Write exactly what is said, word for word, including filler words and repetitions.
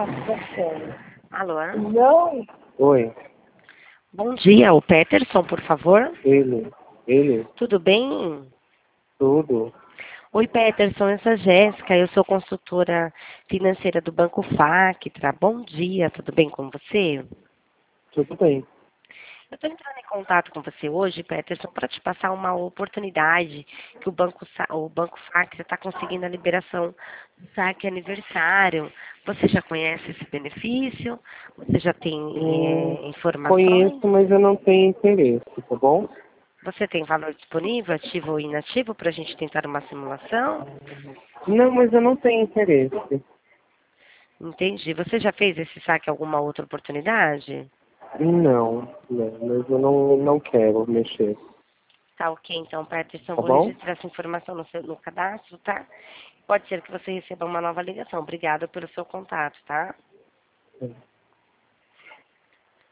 Alô? Não. Oi, Bom dia, o Peterson, por favor. ele, ele, Tudo bem? tudo. Oi, Peterson, eu sou a Jéssica, eu sou consultora financeira do Banco Factra. Bom dia, tudo bem com você? Tudo bem. Eu estou entrando em contato com você hoje, Peterson, para te passar uma oportunidade que o Banco, Sa- o Banco Factra está conseguindo a liberação do saque aniversário. Você já conhece esse benefício? Você já tem Hum, eh, informações? conheço, mas eu não tenho interesse, tá bom? Você tem valor disponível, ativo ou inativo, para a gente tentar uma simulação? Não, mas eu não tenho interesse. Entendi. Você já fez esse saque em alguma outra oportunidade? Não, não, mas eu não, não quero mexer, Tá ok, então, Peterson, tá vou bom? registrar essa informação no, seu, no cadastro, tá? Pode ser que você receba uma nova ligação. Obrigada pelo seu contato, tá?